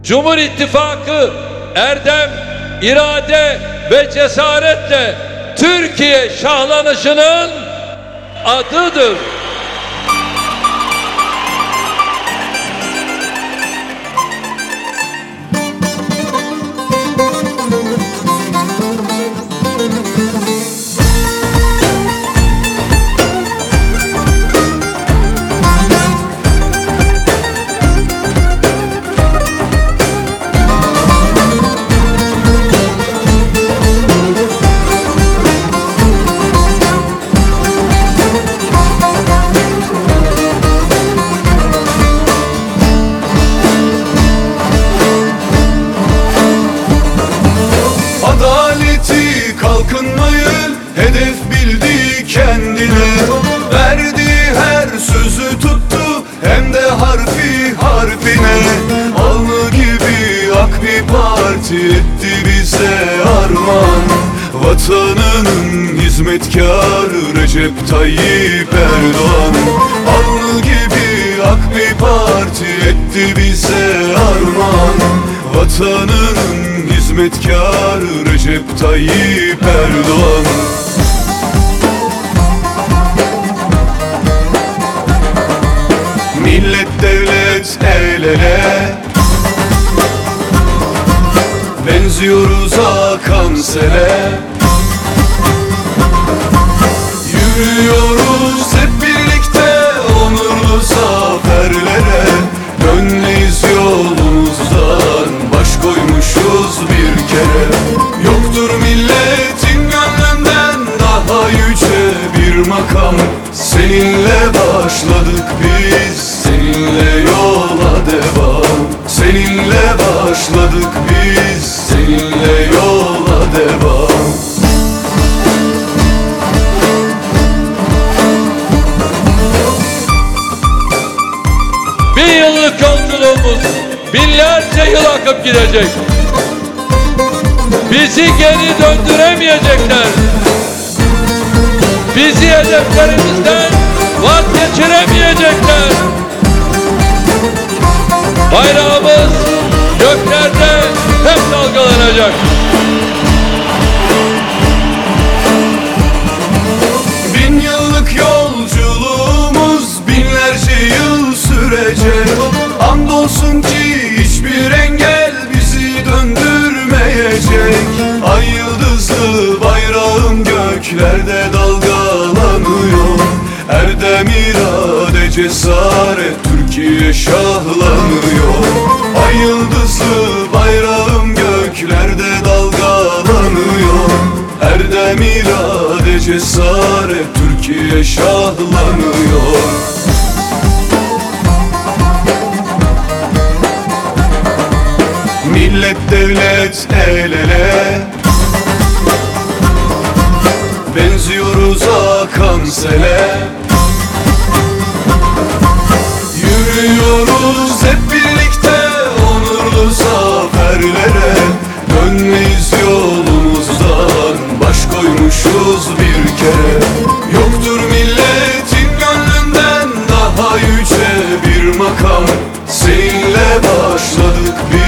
Cumhur İttifakı erdem, irade ve cesaretle Türkiye şahlanışının adıdır. Adaleti, kalkınmayı hedef bildi kendine. Verdiği her sözü tuttu, hem de harfi harfine. Alnı gibi ak bir parti etti bize armağan. Vatanının hizmetkarı Recep Tayyip Erdoğan. Alnı gibi ak bir parti etti bize armağan. Vatanının hizmetkarı Recep Tayyip Erdoğan. Millet devlet el ele, benziyoruz akan sele. Yürüyoruz hep birlikte onurlu zaferlere. Dönmeyiz yolumuzdan, baş koymuşuz bir kere. Yoktur milletin gönlünden daha yüce bir makam. Seninle başladık biz, seninle yola devam. Seninle başladık biz, seninle yola devam. Bir yıllık yolculuğumuz binlerce yıl akıp gidecek. Bizi geri döndüremeyecekler. Bizi hedeflerimizden vazgeçiremeyecekler. Bayrağımız göklerde hep dalgalanacak. Bin yıllık yolculuğumuz binlerce yıl sürecek. Andolsun ki hiçbir engel bizi döndürmeyecek. Ay yıldızlı bayrağım göklerde dalgalanıyor. Erdem, irade, cesaret Türkiye şahlanıyor. Ay yıldızlı bayrağım göklerde dalgalanıyor. Erdem, irade, cesaret Türkiye şahlanıyor. Millet devlet el ele, benziyoruz akan sele. Yürüyoruz hep birlikte onurlu zaferlere. Dönmeyiz yolumuzdan, baş koymuşuz bir kere. Yoktur milletin gönlünden daha yüce bir makam. Seninle başladık biz,